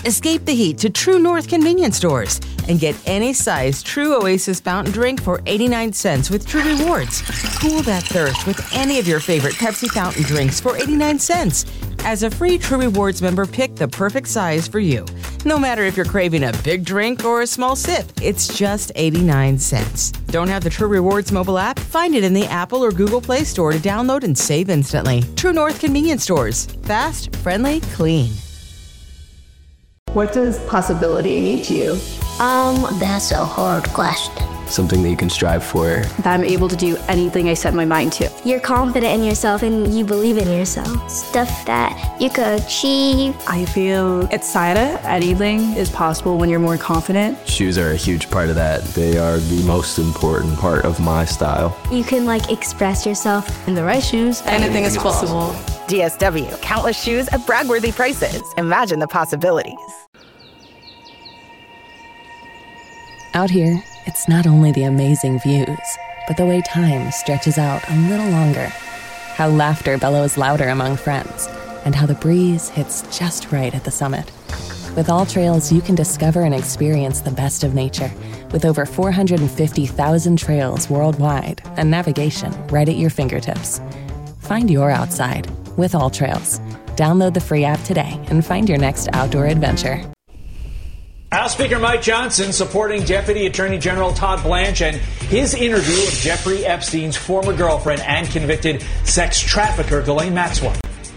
Escape the heat to True North convenience stores and get any size True Oasis fountain drink for 89 cents with True Rewards. Cool that thirst with any of your favorite Pepsi fountain drinks for 89 cents. As a free True Rewards member, pick the perfect size for you. No matter if you're craving a big drink or a small sip, it's just 89 cents. Don't have the True Rewards mobile app? Find it in the Apple or Google Play Store to download and save instantly. True North convenience stores. Fast, friendly, clean. What does possibility mean to you? That's a hard question. Something that you can strive for. That I'm able to do anything I set my mind to. You're confident in yourself and you believe in yourself. Stuff that you could achieve. I feel excited. Anything is possible when you're more confident. Shoes are a huge part of that. They are the most important part of my style. You can express yourself. In the right shoes, anything is possible. DSW, countless shoes at brag-worthy prices. Imagine the possibilities. Out here, it's not only the amazing views, but the way time stretches out a little longer. How laughter bellows louder among friends, and how the breeze hits just right at the summit. With All Trails, you can discover and experience the best of nature, with over 450,000 trails worldwide and navigation right at your fingertips. Find your outside with All Trails. Download the free app today and find your next outdoor adventure. House Speaker Mike Johnson supporting Deputy Attorney General Todd Blanche and his interview of Jeffrey Epstein's former girlfriend and convicted sex trafficker Ghislaine Maxwell.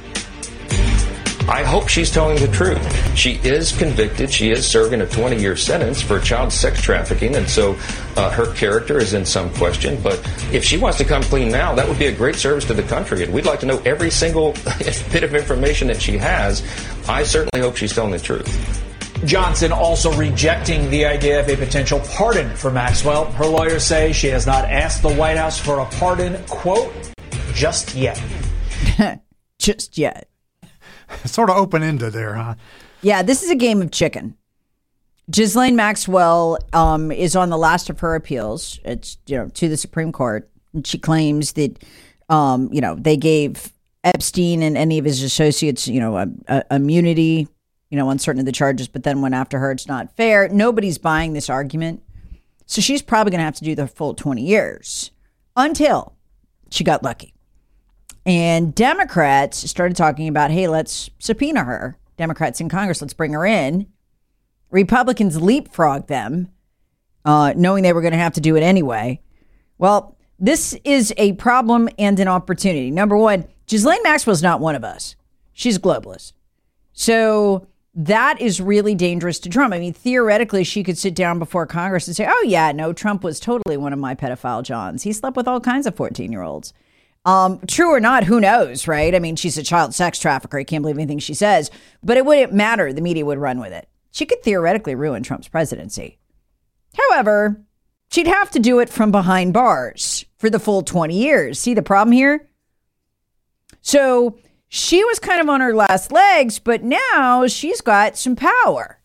I hope she's telling the truth. She is convicted. She is serving a 20-year sentence for child sex trafficking, and so her character is in some question. But if she wants to come clean now, that would be a great service to the country, and we'd like to know every single bit of information that she has. I certainly hope she's telling the truth. Johnson also rejecting the idea of a potential pardon for Maxwell. Her lawyers say she has not asked the White House for a pardon, quote, just yet. Just yet. Sort of open-ended there, huh? Yeah, this is a game of chicken. Ghislaine Maxwell is on the last of her appeals. It's, to the Supreme Court. And she claims that, they gave Epstein and any of his associates, immunity, on certain of the charges, but then went after her. It's not fair. Nobody's buying this argument. So she's probably going to have to do the full 20 years until she got lucky. And Democrats started talking about, hey, let's subpoena her. Democrats in Congress, let's bring her in. Republicans leapfrogged them, knowing they were going to have to do it anyway. Well, this is a problem and an opportunity. Number one, Ghislaine Maxwell's not one of us. She's a globalist. So that is really dangerous to Trump. I mean, theoretically, she could sit down before Congress and say, oh, yeah, no, Trump was totally one of my pedophile Johns. He slept with all kinds of 14-year-olds. True or not, who knows, right? I mean, she's a child sex trafficker. I can't believe anything she says. But it wouldn't matter. The media would run with it. She could theoretically ruin Trump's presidency. However, she'd have to do it from behind bars for the full 20 years. See the problem here? So she was kind of on her last legs, but now she's got some power.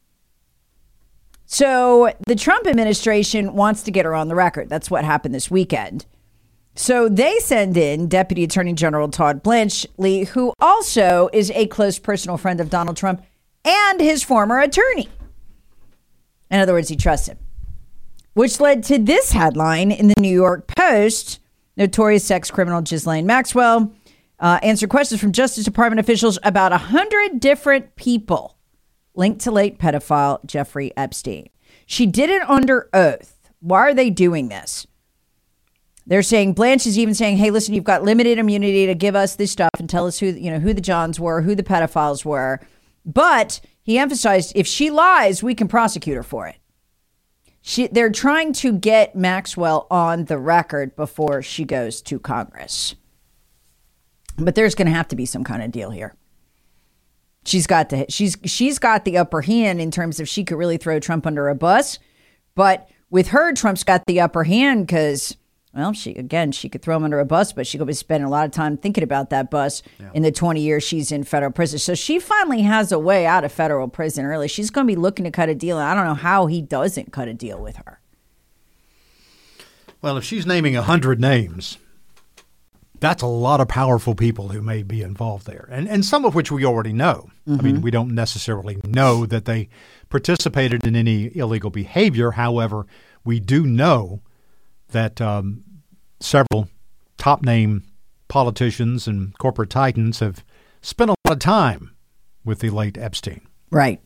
So the Trump administration wants to get her on the record. That's what happened this weekend. So they send in Deputy Attorney General Todd Blanchard, who also is a close personal friend of Donald Trump and his former attorney. In other words, he trusts him. Which led to this headline in the New York Post. Notorious sex criminal Ghislaine Maxwell answered questions from Justice Department officials about 100 different people linked to late pedophile Jeffrey Epstein. She did it under oath. Why are they doing this? They're saying, Blanche is even saying, hey, listen, you've got limited immunity to give us this stuff and tell us who the Johns were, who the pedophiles were. But he emphasized, if she lies, we can prosecute her for it. They're trying to get Maxwell on the record before she goes to Congress. But there's going to have to be some kind of deal here. She's got the upper hand in terms of she could really throw Trump under a bus. But with her, Trump's got the upper hand because, well, she could throw him under a bus, but she could be spending a lot of time thinking about that bus in the 20 years she's in federal prison. So she finally has a way out of federal prison early. She's going to be looking to cut a deal. And I don't know how he doesn't cut a deal with her. Well, if she's naming 100 names, That's a lot of powerful people who may be involved there, and some of which we already know. I mean, we don't necessarily know that they participated in any illegal behavior. However, we do know that several top-name politicians and corporate titans have spent a lot of time with the late Epstein. Right.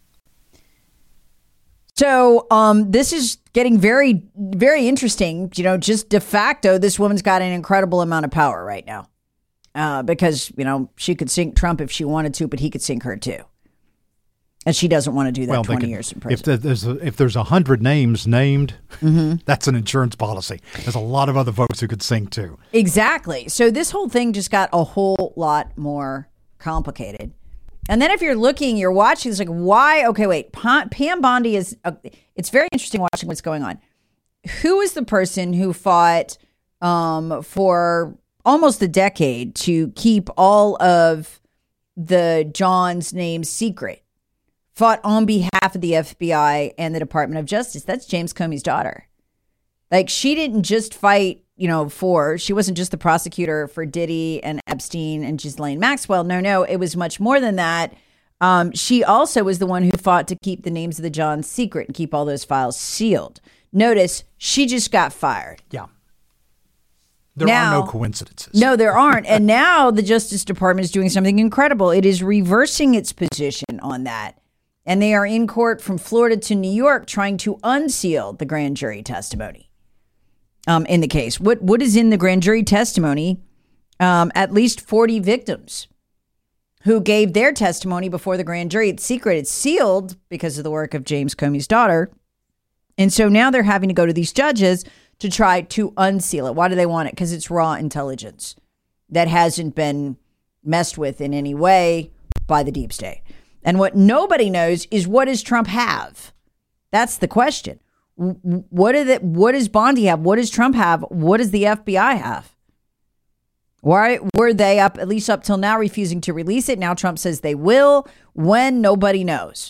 So this is getting very, very interesting. You know, just de facto, this woman's got an incredible amount of power right now because, you know, she could sink Trump if she wanted to, but he could sink her too. And she doesn't want to do that 20 years in prison. If there's 100 names named, that's an insurance policy. There's a lot of other folks who could sink too. Exactly. So this whole thing just got a whole lot more complicated. And then if you're looking, you're watching, it's like, why? Okay, wait. Pam Bondi is, it's very interesting watching what's going on. Who is the person who fought for almost a decade to keep all of the John's names secret? Fought on behalf of the FBI and the Department of Justice. That's James Comey's daughter. Like, she didn't just fight, you know, she wasn't just the prosecutor for Diddy and Epstein and Ghislaine Maxwell. No, it was much more than that. She also was the one who fought to keep the names of the Johns secret and keep all those files sealed. Notice, she just got fired. Yeah. There are no coincidences. No, there aren't. And now the Justice Department is doing something incredible. It is reversing its position on that. And they are in court from Florida to New York trying to unseal the grand jury testimony in the case. What is in the grand jury testimony? At least 40 victims who gave their testimony before the grand jury. It's secret. It's sealed because of the work of James Comey's daughter. And so now they're having to go to these judges to try to unseal it. Why do they want it? Because it's raw intelligence that hasn't been messed with in any way by the deep state. And what nobody knows is, what does Trump have? That's the question. What does Bondi have? What does Trump have? What does the FBI have? Why were they at least up till now, refusing to release it? Now Trump says they will. When? Nobody knows.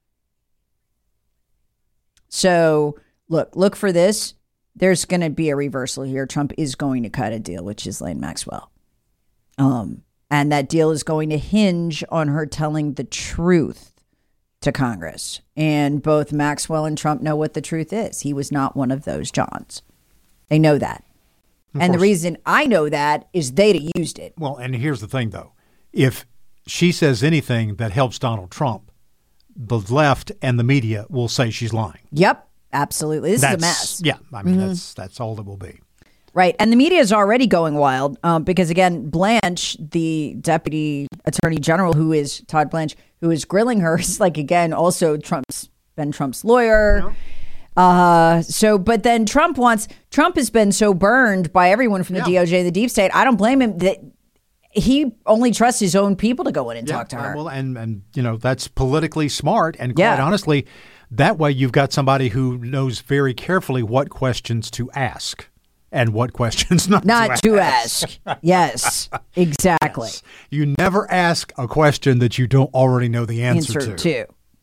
So look for this. There's going to be a reversal here. Trump is going to cut a deal with Ghislaine Maxwell. And that deal is going to hinge on her telling the truth to Congress. And both Maxwell and Trump know what the truth is. He was not one of those Johns. They know that. And the reason I know that is they'd have used it. Well, and here's the thing, though. If she says anything that helps Donald Trump, the left and the media will say she's lying. Yep, absolutely. This is a mess. Yeah, I mean, that's all it will be. Right. And the media is already going wild because, again, Blanche, the deputy attorney general, who is Todd Blanche, who is grilling her, is like, again, also Trump's lawyer. Yeah. But then Trump has been so burned by everyone from the DOJ, the deep state. I don't blame him that he only trusts his own people to go in and talk to her. Well, and you know, that's politically smart. And quite honestly, that way you've got somebody who knows very carefully what questions to ask. And what questions not to ask. Yes, exactly. Yes. You never ask a question that you don't already know the answer to.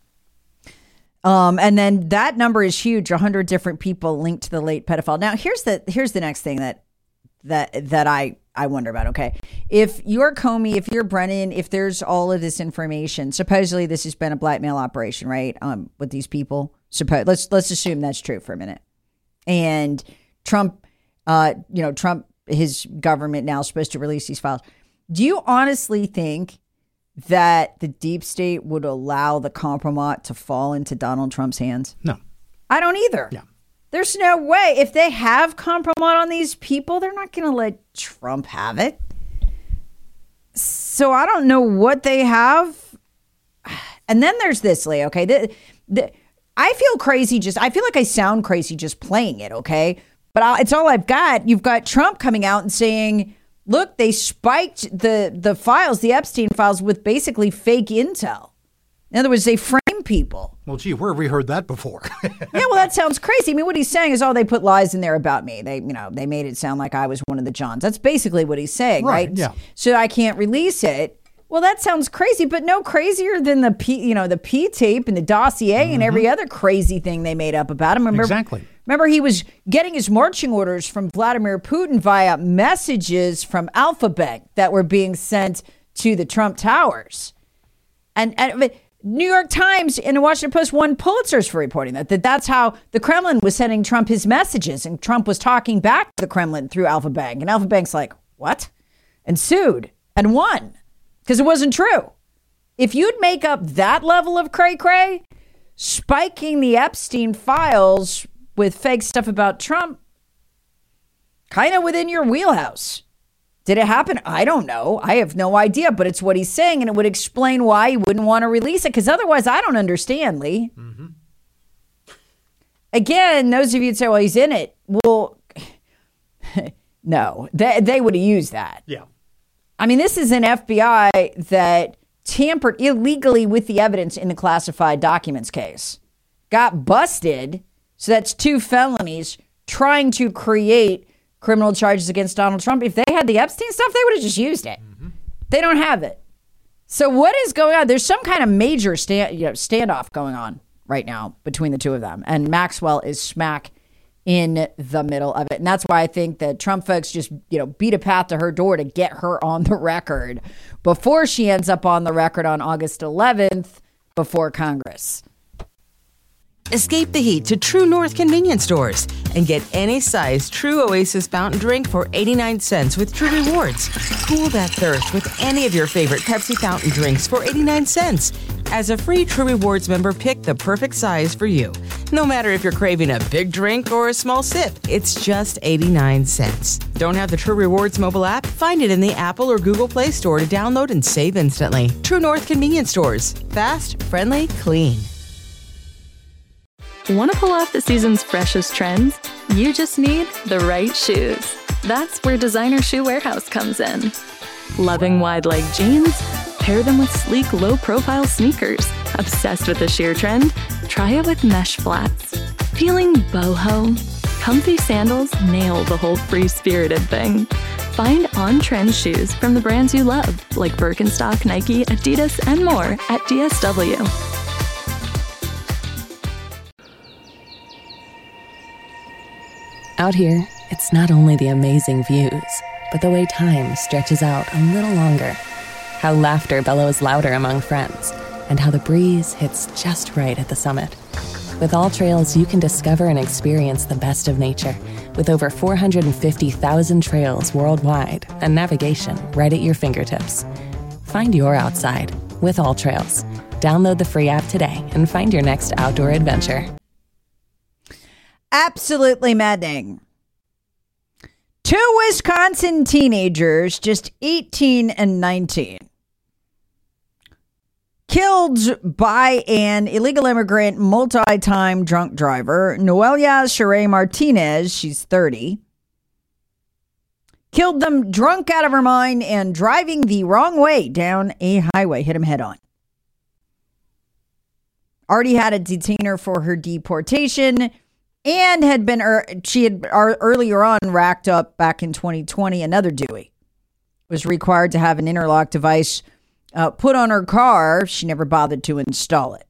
And then that number is huge. 100 different people linked to the late pedophile. Now, here's the next thing that I wonder about. Okay, if you're Comey, if you're Brennan, if there's all of this information, supposedly this has been a blackmail operation, right? With these people. Let's assume that's true for a minute. And Trump. Trump, his government now is supposed to release these files. Do you honestly think that the deep state would allow the compromat to fall into Donald Trump's hands? No. I don't either. Yeah. There's no way. If they have compromat on these people, they're not going to let Trump have it. So I don't know what they have. And then there's this, Lee, okay? I feel crazy I feel like I sound crazy just playing it, okay? But it's all I've got. You've got Trump coming out and saying, look, they spiked the files, the Epstein files, with basically fake intel. In other words, they frame people. Well, gee, where have we heard that before? Yeah, well, that sounds crazy. I mean, what he's saying is, they put lies in there about me. They made it sound like I was one of the Johns. That's basically what he's saying, right? Yeah. So I can't release it. Well, that sounds crazy, but no crazier than the P tape and the dossier and every other crazy thing they made up about him. Exactly. Remember, he was getting his marching orders from Vladimir Putin via messages from Alpha Bank that were being sent to the Trump Towers. And New York Times and the Washington Post won Pulitzers for reporting that's how the Kremlin was sending Trump his messages. And Trump was talking back to the Kremlin through Alpha Bank. And Alpha Bank's like, what? And sued and won because it wasn't true. If you'd make up that level of cray-cray, spiking the Epstein files with fake stuff about Trump, kind of within your wheelhouse. Did it happen? I don't know. I have no idea, but it's what he's saying, and it would explain why he wouldn't want to release it, because otherwise I don't understand, Lee. Mm-hmm. Again, those of you that say, well, he's in it. Well, no, they would have used that. Yeah. I mean, this is an FBI that tampered illegally with the evidence in the classified documents case. Got busted, so that's 2 felonies, trying to create criminal charges against Donald Trump. If they had the Epstein stuff, they would have just used it. Mm-hmm. They don't have it. So what is going on? There's some kind of major standoff going on right now between the two of them. And Maxwell is smack in the middle of it. And that's why I think that Trump folks just, beat a path to her door to get her on the record before she ends up on the record on August 11th before Congress. Escape the heat to True North convenience stores and get any size True Oasis fountain drink for 89 cents with True Rewards. Cool that thirst with any of your favorite Pepsi fountain drinks for 89 cents. As a free True Rewards member, pick the perfect size for you. No matter if you're craving a big drink or a small sip, it's just 89 cents. Don't have the True Rewards mobile app? Find it in the Apple or Google Play Store to download and save instantly. True North convenience stores. Fast, friendly, clean. Want to pull off the season's freshest trends? You just need the right shoes. That's where Designer Shoe Warehouse comes in. Loving wide-leg jeans? Pair them with sleek, low-profile sneakers. Obsessed with the sheer trend? Try it with mesh flats. Feeling boho? Comfy sandals nail the whole free-spirited thing. Find on-trend shoes from the brands you love, like Birkenstock, Nike, Adidas, and more at DSW. Out here, it's not only the amazing views, but the way time stretches out a little longer. How laughter bellows louder among friends, and how the breeze hits just right at the summit. With All Trails, you can discover and experience the best of nature, with over 450,000 trails worldwide and navigation right at your fingertips. Find your outside with All Trails. Download the free app today and find your next outdoor adventure. Absolutely maddening. 2 Wisconsin teenagers, just 18 and 19, killed by an illegal immigrant, multi-time drunk driver, Noelia Sheree Martinez, she's 30, killed them drunk out of her mind and driving the wrong way down a highway, hit him head on. Already had a detainer for her deportation, and she had earlier on racked up back in 2020 another Dewey. Was required to have an interlock device put on her car. She never bothered to install it.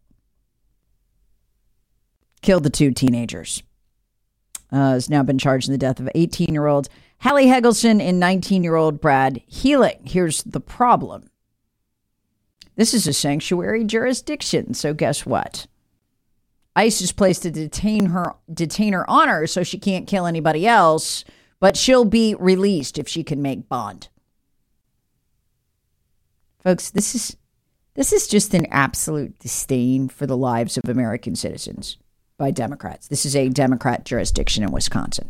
Killed the 2 teenagers. Has now been charged in the death of 18-year-old Hallie Hegelson and 19-year-old Brad Healing. Here's the problem. This is a sanctuary jurisdiction, so guess what? ICE is placed to detain her on her so she can't kill anybody else, but she'll be released if she can make bond. Folks, this is just an absolute disdain for the lives of American citizens by Democrats. This is a Democrat jurisdiction in Wisconsin.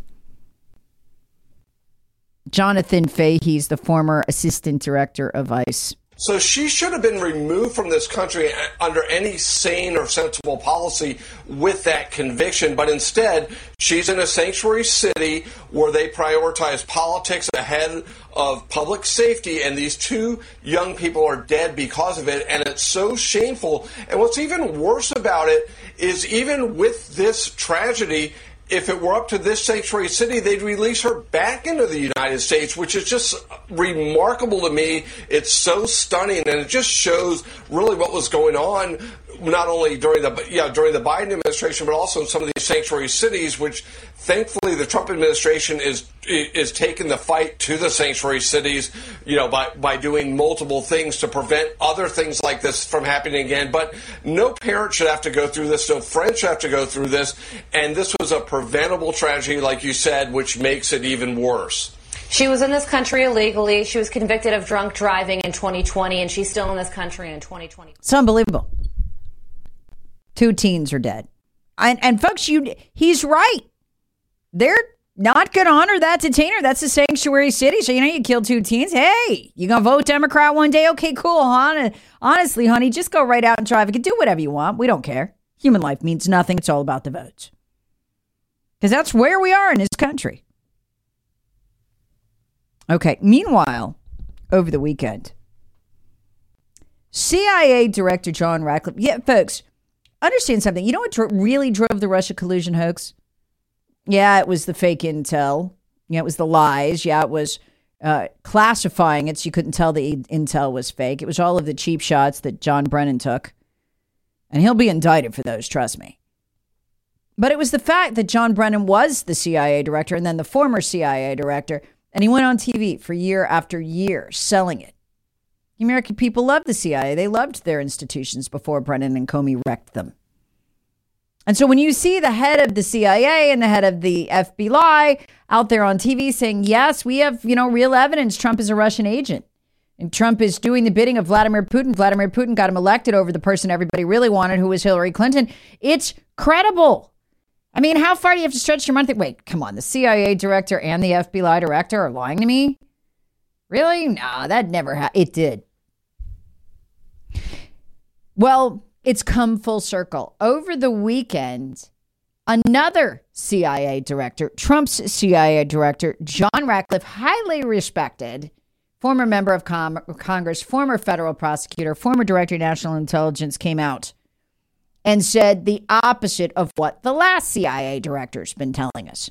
Jonathan Fahey's the former assistant director of ICE. So she should have been removed from this country under any sane or sensible policy with that conviction. But instead, she's in a sanctuary city where they prioritize politics ahead of public safety. And these 2 young people are dead because of it. And it's so shameful. And what's even worse about it is even with this tragedy, if it were up to this sanctuary city, they'd release her back into the United States, which is just remarkable to me. It's so stunning, and it just shows really what was going on not only during the Biden administration, but also in some of these sanctuary cities, which thankfully the Trump administration is taking the fight to the sanctuary cities, by doing multiple things to prevent other things like this from happening again. But no parent should have to go through this. No friend should have to go through this. And this was a preventable tragedy, like you said, which makes it even worse. She was in this country illegally. She was convicted of drunk driving in 2020, and she's still in this country in 2020. It's unbelievable. 2 teens are dead. And folks, he's right. They're not going to honor that detainer. That's a sanctuary city. So, you killed 2 teens. Hey, you going to vote Democrat one day? Okay, cool. Honestly, honey, just go right out and drive. You can do whatever you want. We don't care. Human life means nothing. It's all about the votes. Because that's where we are in this country. Okay. Meanwhile, over the weekend, CIA Director John Ratcliffe. Yeah, folks, understand something. You know what really drove the Russia collusion hoax? Yeah, it was the fake intel. Yeah, it was the lies. Yeah, it was classifying it so you couldn't tell the intel was fake. It was all of the cheap shots that John Brennan took. And he'll be indicted for those, trust me. But it was the fact that John Brennan was the CIA director and then the former CIA director. And he went on TV for year after year selling it. The American people loved the CIA. They loved their institutions before Brennan and Comey wrecked them. And so when you see the head of the CIA and the head of the FBI out there on TV saying, yes, we have, real evidence Trump is a Russian agent and Trump is doing the bidding of Vladimir Putin. Vladimir Putin got him elected over the person everybody really wanted, who was Hillary Clinton. It's credible. I mean, how far do you have to stretch your mind? Wait, come on. The CIA director and the FBI director are lying to me? Really? No, that never happened. It did. Well, it's come full circle. Over the weekend, another CIA director, Trump's CIA director, John Ratcliffe, highly respected, former member of Congress, former federal prosecutor, former director of national intelligence, came out and said the opposite of what the last CIA director's been telling us.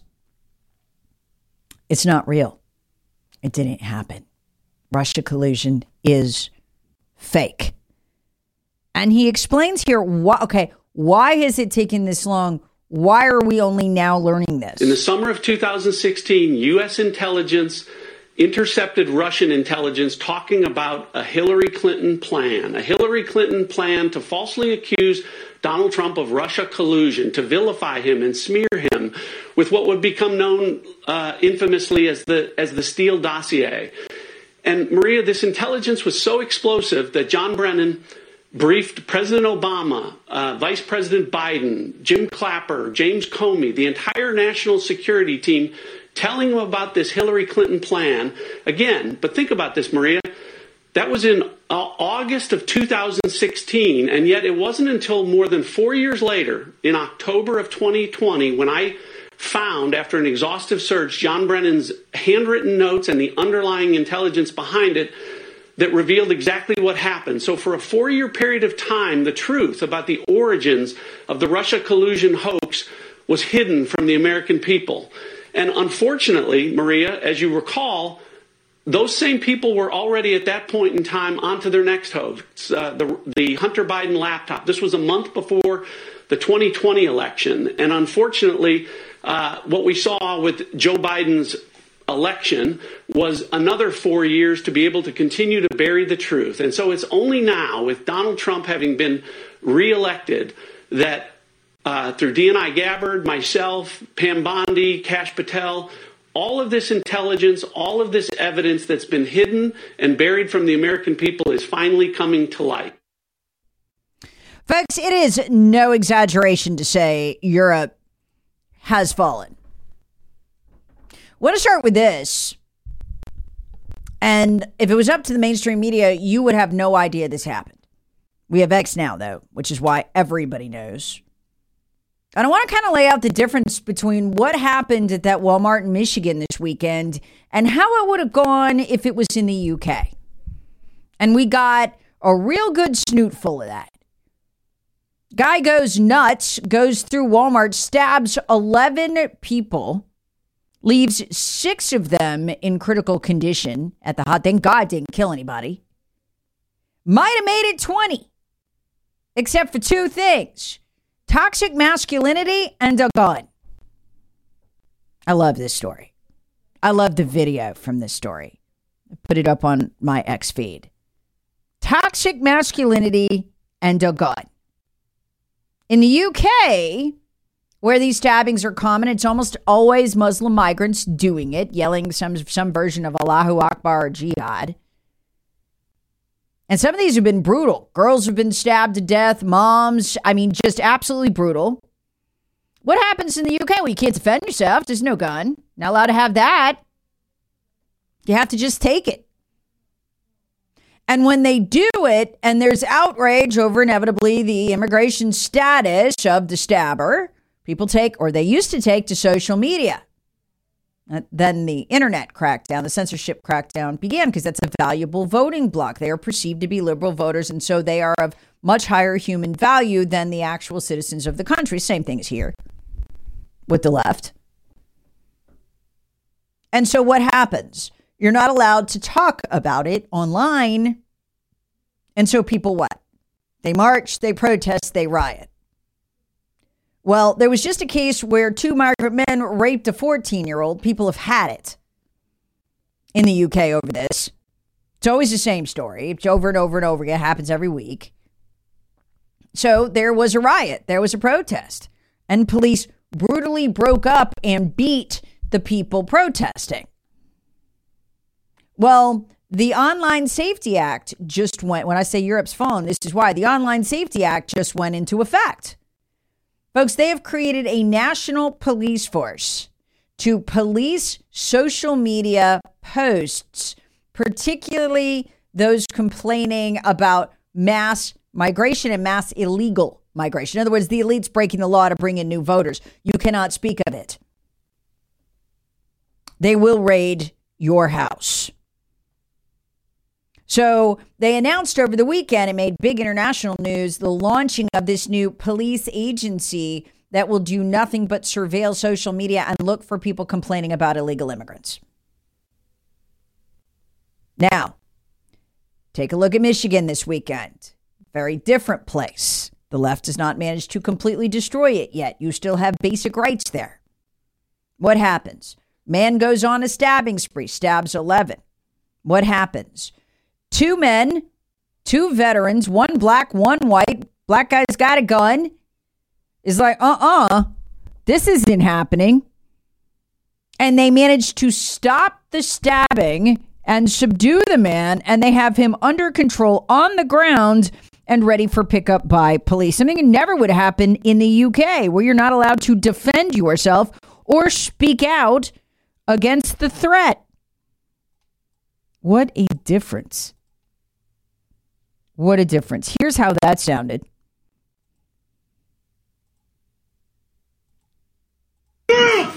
It's not real. It didn't happen. Russia collusion is fake. And he explains here, why has it taken this long? Why are we only now learning this? In the summer of 2016, U.S. intelligence intercepted Russian intelligence talking about a Hillary Clinton plan to falsely accuse Donald Trump of Russia collusion, to vilify him and smear him with what would become known infamously as the Steele dossier. And Maria, this intelligence was so explosive that John Brennan briefed President Obama, Vice President Biden, Jim Clapper, James Comey, the entire national security team, telling them about this Hillary Clinton plan. Again, but think about this, Maria. That was in August of 2016, and yet it wasn't until more than 4 years later, in October of 2020, when I found, after an exhaustive search, John Brennan's handwritten notes and the underlying intelligence behind it, that revealed exactly what happened. So for a 4-year period of time, the truth about the origins of the Russia collusion hoax was hidden from the American people. And unfortunately, Maria, as you recall, those same people were already at that point in time onto their next hoax, the Hunter Biden laptop. This was a month before the 2020 election. And unfortunately, what we saw with Joe Biden's election was another 4 years to be able to continue to bury the truth. And so it's only now, with Donald Trump having been reelected, that through DNI Gabbard, myself, Pam Bondi, Kash Patel, all of this intelligence, all of this evidence that's been hidden and buried from the American people is finally coming to light. Folks, it is no exaggeration to say Europe has fallen. I want to start with this. And if it was up to the mainstream media, you would have no idea this happened. We have X now, though, which is why everybody knows. And I want to kind of lay out the difference between what happened at that Walmart in Michigan this weekend and how it would have gone if it was in the UK. And we got a real good snoot full of that. Guy goes nuts, goes through Walmart, stabs 11 people, leaves 6 of them in critical condition at the hot. Thank God didn't kill anybody. Might have made it 20. except for two things: toxic masculinity and a gun. I love this story. I love the video from this story. I put it up on my X feed. Toxic masculinity and a gun. In the UK, where these stabbings are common, it's almost always Muslim migrants doing it, yelling some version of Allahu Akbar or Jihad. And some of these have been brutal. Girls have been stabbed to death, moms, just absolutely brutal. What happens in the UK? Well, you can't defend yourself. There's no gun. Not allowed to have that. You have to just take it. And when they do it, and there's outrage over inevitably the immigration status of the stabber, people take, or they used to take, to social media. Then the internet crackdown, the censorship crackdown began, because that's a valuable voting bloc. They are perceived to be liberal voters, and so they are of much higher human value than the actual citizens of the country. Same thing as here with the left. And so what happens? You're not allowed to talk about it online. And so people what? They march, they protest, they riot. Well, there was just a case where two migrant men raped a 14-year-old. People have had it in the UK over this. It's always the same story. It's over and over and over again. It happens every week. So there was a riot. There was a protest. And police brutally broke up and beat the people protesting. Well, the Online Safety Act just went, when I say Europe's phone, this is why. The Online Safety Act just went into effect. Folks, they have created a national police force to police social media posts, particularly those complaining about mass migration and mass illegal migration. In other words, the elite's breaking the law to bring in new voters. You cannot speak of it. They will raid your house. So they announced over the weekend, it made big international news, the launching of this new police agency that will do nothing but surveil social media and look for people complaining about illegal immigrants. Now, take a look at Michigan this weekend. Very different place. The left has not managed to completely destroy it yet. You still have basic rights there. What happens? Man goes on a stabbing spree, stabs 11. What happens? Two men, two veterans, one black, one white. Black guy's got a gun. Is like, this isn't happening. And they managed to stop the stabbing and subdue the man, and they have him under control on the ground and ready for pickup by police. Something that never would happen in the UK, where you're not allowed to defend yourself or speak out against the threat. What a difference. What a difference. Here's how that sounded. Drop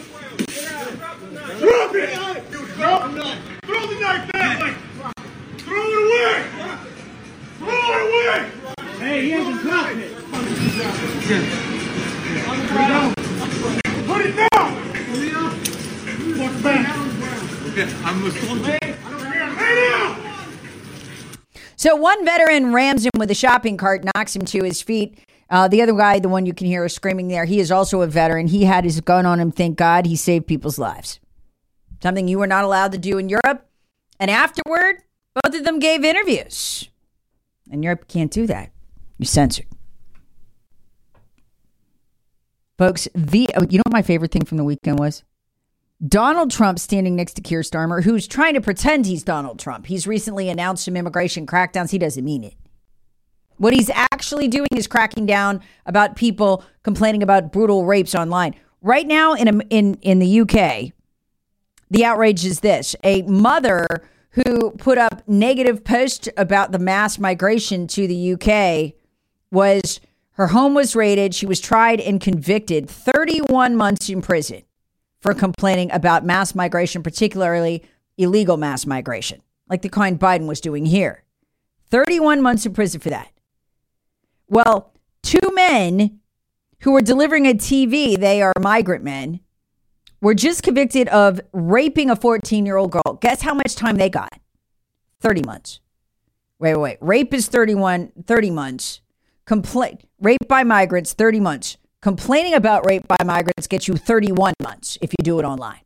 it! Drop the knife! Throw the knife back! Throw it away! Throw it away! Hey, he hasn't dropped it! Put it down! Walk back! Okay, I'm responsible. Lay down! So one veteran rams him with a shopping cart, knocks him to his feet. The other guy, the one you can hear screaming there, he is also a veteran. He had his gun on him. Thank God he saved people's lives. Something you were not allowed to do in Europe. And afterward, both of them gave interviews. In Europe, you can't do that. You're censored. Folks, you know what my favorite thing from the weekend was? Donald Trump standing next to Keir Starmer, who's trying to pretend he's Donald Trump. He's recently announced some immigration crackdowns. He doesn't mean it. What he's actually doing is cracking down about people complaining about brutal rapes online. Right now in the UK, the outrage is this. A mother who put up negative posts about the mass migration to the UK her home was raided. She was tried and convicted 31 months in prison for complaining about mass migration, particularly illegal mass migration, like the kind Biden was doing here. 31 months in prison for that. Well, two men who were delivering a TV, they are migrant men, were just convicted of raping a 14-year-old girl. Guess how much time they got? 30 months. Wait. Rape is 30 months. Rape by migrants, 30 months. Complaining about rape by migrants gets you 31 months if you do it online.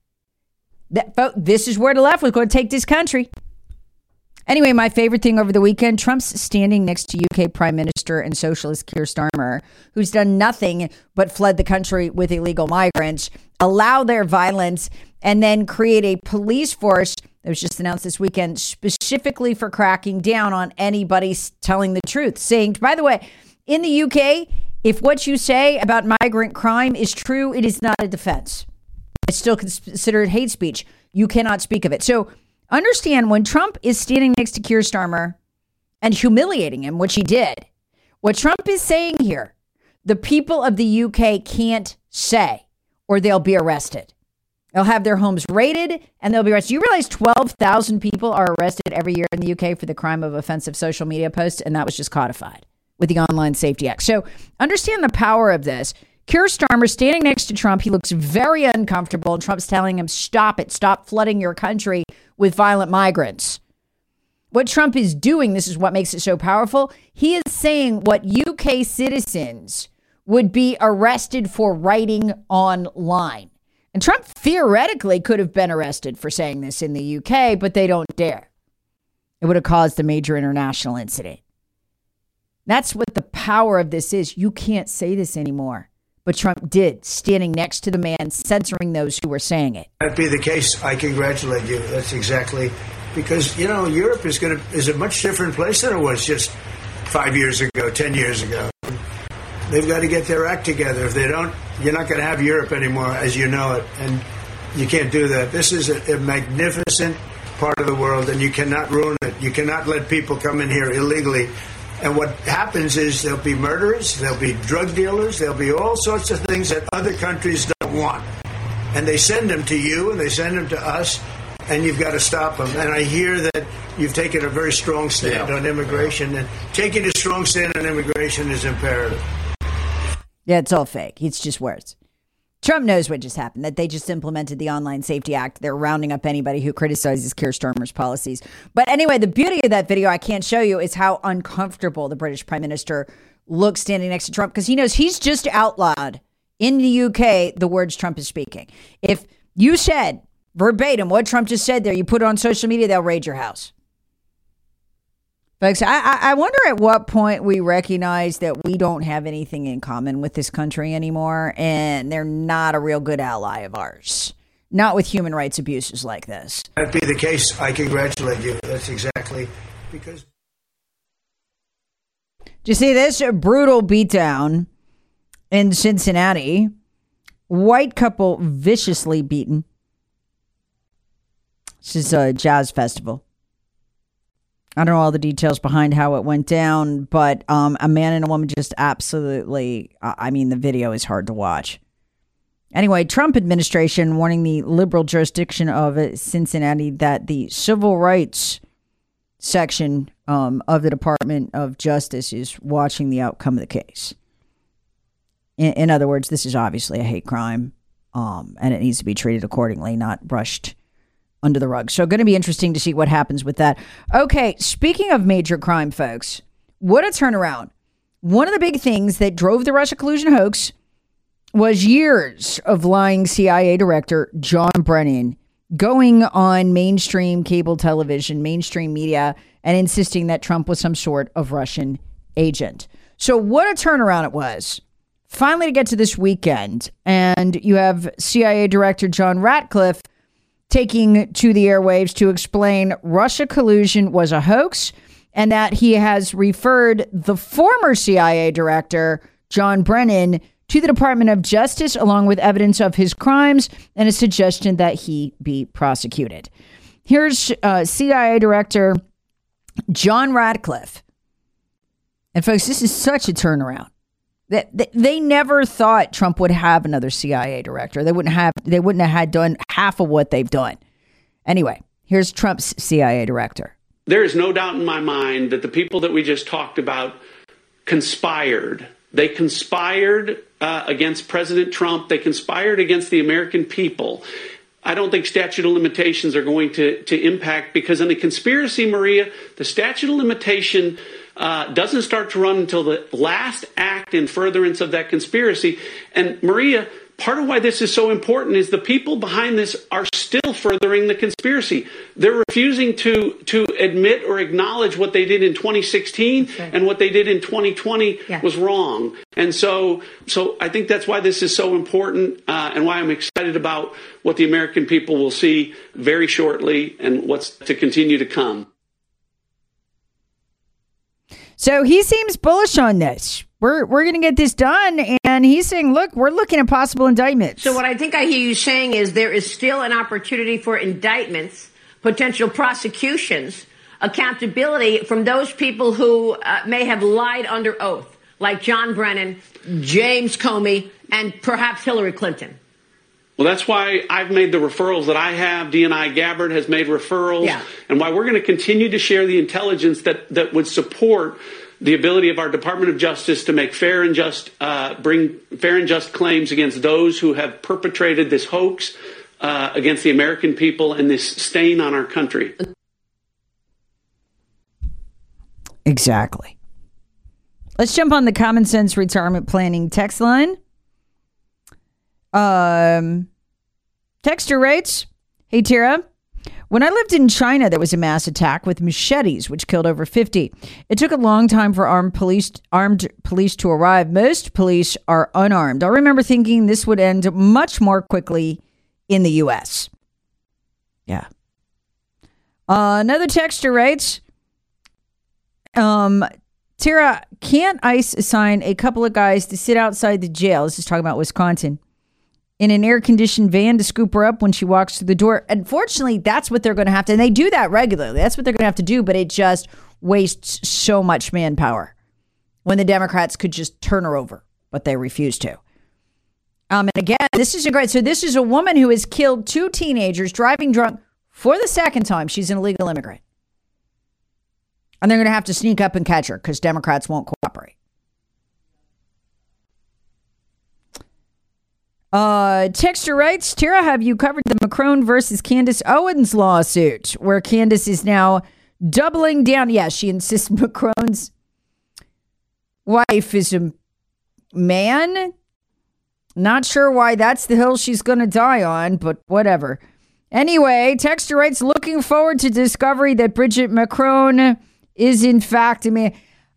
This is where the left was going to take this country. Anyway, my favorite thing over the weekend, Trump's standing next to UK Prime Minister and socialist Keir Starmer, who's done nothing but fled the country with illegal migrants, allow their violence, and then create a police force that was just announced this weekend specifically for cracking down on anybody telling the truth. Saying, by the way, in the UK, if what you say about migrant crime is true, it is not a defense. It's still considered hate speech. You cannot speak of it. So understand, when Trump is standing next to Keir Starmer and humiliating him, which he did, what Trump is saying here, the people of the UK can't say, or they'll be arrested. They'll have their homes raided and they'll be arrested. You realize 12,000 people are arrested every year in the UK for the crime of offensive social media posts, and that was just codified with the Online Safety Act. So understand the power of this. Keir Starmer standing next to Trump. He looks very uncomfortable. And Trump's telling him, stop it. Stop flooding your country with violent migrants. What Trump is doing, this is what makes it so powerful. He is saying what UK citizens would be arrested for writing online. And Trump theoretically could have been arrested for saying this in the UK, but they don't dare. It would have caused a major international incident. That's what the power of this is. You can't say this anymore. But Trump did, standing next to the man, censoring those who were saying it. If that be the case, I congratulate you. That's exactly because, you know, Europe is a much different place than it was just 5 years ago, 10 years ago. They've got to get their act together. If they don't, you're not going to have Europe anymore as you know it. And you can't do that. This is a magnificent part of the world, and you cannot ruin it. You cannot let people come in here illegally. And what happens is there'll be murderers, there'll be drug dealers, there'll be all sorts of things that other countries don't want. And they send them to you and they send them to us, and you've got to stop them. And I hear that you've taken a very strong stand on immigration, and taking a strong stand on immigration is imperative. Yeah, it's all fake. It's just words. Trump knows what just happened, that they just implemented the Online Safety Act. They're rounding up anybody who criticizes Keir Starmer's policies. But anyway, the beauty of that video I can't show you is how uncomfortable the British Prime Minister looks standing next to Trump, because he knows he's just outlawed in the UK the words Trump is speaking. If you said verbatim what Trump just said there, you put it on social media, they'll raid your house. Folks, I wonder at what point we recognize that we don't have anything in common with this country anymore, and they're not a real good ally of ours. Not with human rights abuses like this. If that be the case, I congratulate you. That's exactly because... Do you see this? A brutal beatdown in Cincinnati. White couple viciously beaten. This is a jazz festival. I don't know all the details behind how it went down, but a man and a woman just absolutely, the video is hard to watch. Anyway, Trump administration warning the liberal jurisdiction of Cincinnati that the civil rights section of the Department of Justice is watching the outcome of the case. In other words, this is obviously a hate crime, and it needs to be treated accordingly, not brushed under the rug. So going to be interesting to see what happens with that. Okay, speaking of major crime, folks, what a turnaround. One of the big things that drove the Russia collusion hoax was years of lying CIA director John Brennan going on mainstream cable television, mainstream media, and insisting that Trump was some sort of Russian agent. So what a turnaround it was. Finally to get to this weekend, and you have CIA director John Ratcliffe taking to the airwaves to explain Russia collusion was a hoax, and that he has referred the former CIA director, John Brennan, to the Department of Justice, along with evidence of his crimes and a suggestion that he be prosecuted. Here's CIA director John Ratcliffe. And folks, this is such a turnaround. They never thought Trump would have another CIA director. They wouldn't have had done half of what they've done. Anyway, here's Trump's CIA director. There is no doubt in my mind that the people that we just talked about conspired. They conspired against President Trump. They conspired against the American people. I don't think statute of limitations are going to impact, because in a conspiracy, Maria, the statute of limitation doesn't start to run until the last act in furtherance of that conspiracy. And Maria, part of why this is so important is the people behind this are still furthering the conspiracy. They're refusing to admit or acknowledge what they did in 2016 and what they did in 2020 was wrong. And so I think that's why this is so important and why I'm excited about what the American people will see very shortly and what's to continue to come. So he seems bullish on this. We're going to get this done. And he's saying, look, we're looking at possible indictments. So what I think I hear you saying is there is still an opportunity for indictments, potential prosecutions, accountability from those people who may have lied under oath, like John Brennan, James Comey, and perhaps Hillary Clinton. Well, that's why I've made the referrals that I have. DNI Gabbard has made referrals, and why we're going to continue to share the intelligence that would support the ability of our Department of Justice to make fair and just claims against those who have perpetrated this hoax against the American people and this stain on our country. Exactly. Let's jump on the Common Sense Retirement Planning text line. Texture writes, "Hey Tara, when I lived in China, there was a mass attack with machetes, which killed over 50. It took a long time for armed police to arrive. Most police are unarmed. I remember thinking this would end much more quickly in the U.S. Yeah. Another texter writes, Tara, can't ICE assign a couple of guys to sit outside the jail? This is talking about Wisconsin. In an air-conditioned van to scoop her up when she walks through the door. Unfortunately, that's what they're going to have to, and they do that regularly. That's what they're going to have to do, but it just wastes so much manpower when the Democrats could just turn her over, but they refuse to. And again, this isn't great. So this is a woman who has killed 2 teenagers driving drunk for the second time. She's an illegal immigrant. And they're going to have to sneak up and catch her because Democrats won't cooperate. Texter writes, Tara, have you covered the Macron versus Candace Owens lawsuit where Candace is now doubling down? Yeah, she insists Macron's wife is a man. Not sure why that's the hill she's going to die on, but whatever. Anyway, Texter writes, looking forward to discovery that Bridget Macron is in fact a man.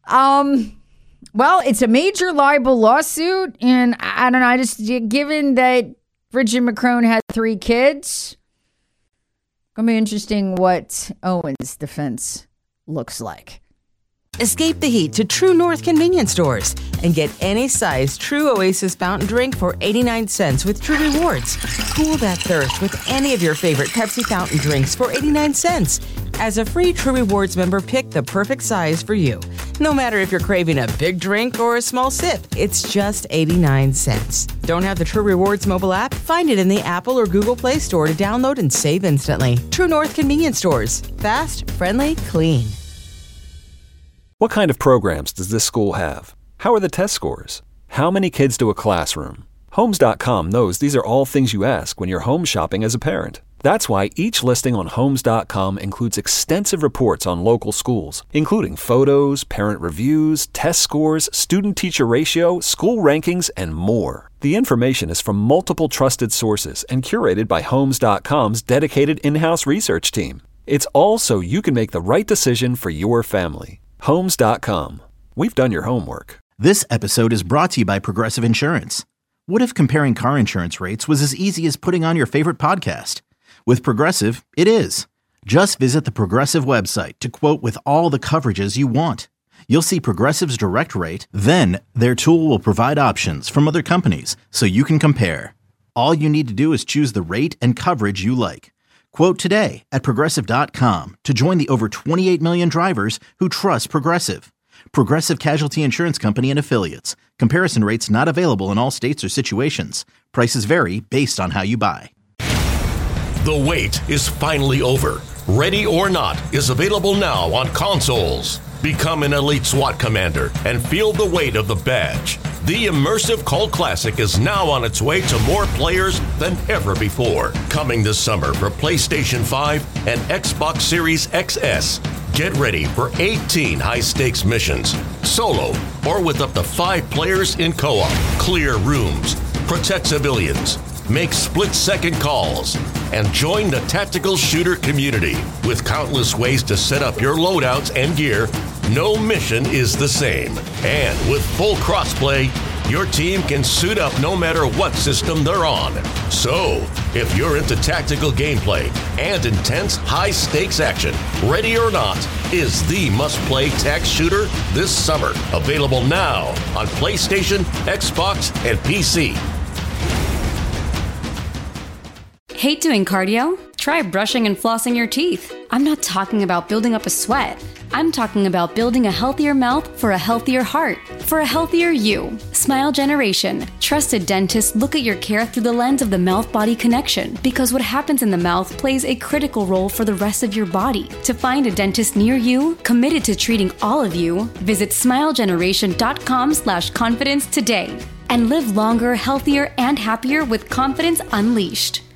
Well, it's a major libel lawsuit, and I don't know, given that Bridget Macron had 3 kids, gonna be interesting what Owen's defense looks like. Escape the heat to True North convenience stores and get any size True Oasis fountain drink for 89 cents with True Rewards. Cool that thirst with any of your favorite Pepsi fountain drinks for 89 cents. As a free True Rewards member, pick the perfect size for you. No matter if you're craving a big drink or a small sip, it's just 89 cents. Don't have the True Rewards mobile app? Find it in the Apple or Google Play Store to download and save instantly. True North convenience stores. Fast, friendly, clean. What kind of programs does this school have? How are the test scores? How many kids to a classroom? Homes.com knows these are all things you ask when you're home shopping as a parent. That's why each listing on Homes.com includes extensive reports on local schools, including photos, parent reviews, test scores, student-teacher ratio, school rankings, and more. The information is from multiple trusted sources and curated by Homes.com's dedicated in-house research team. It's all so you can make the right decision for your family. Homes.com. We've done your homework. This episode is brought to you by Progressive Insurance. What if comparing car insurance rates was as easy as putting on your favorite podcast? With Progressive, it is. Just visit the Progressive website to quote with all the coverages you want. You'll see Progressive's direct rate, then their tool will provide options from other companies so you can compare. All you need to do is choose the rate and coverage you like. Quote today at Progressive.com to join the over 28 million drivers who trust Progressive. Progressive Casualty Insurance Company and Affiliates. Comparison rates not available in all states or situations. Prices vary based on how you buy. The wait is finally over. Ready or Not is available now on consoles. Become an elite SWAT commander and feel the weight of the badge. The immersive Cult Classic is now on its way to more players than ever before. Coming this summer for PlayStation 5 and Xbox Series XS. Get ready for 18 high-stakes missions, solo or with up to 5 players in co-op. Clear rooms, protect civilians, make split-second calls, and join the tactical shooter community. With countless ways to set up your loadouts and gear, no mission is the same. And with full crossplay, your team can suit up no matter what system they're on. So, if you're into tactical gameplay and intense high-stakes action, Ready or Not is the must-play tac shooter this summer. Available now on PlayStation, Xbox, and PC. Hate doing cardio? Try brushing and flossing your teeth. I'm not talking about building up a sweat. I'm talking about building a healthier mouth for a healthier heart, for a healthier you. Smile Generation. Trusted dentists look at your care through the lens of the mouth-body connection, because what happens in the mouth plays a critical role for the rest of your body. To find a dentist near you, committed to treating all of you, visit smilegeneration.com/confidence today. And live longer, healthier, and happier with confidence unleashed.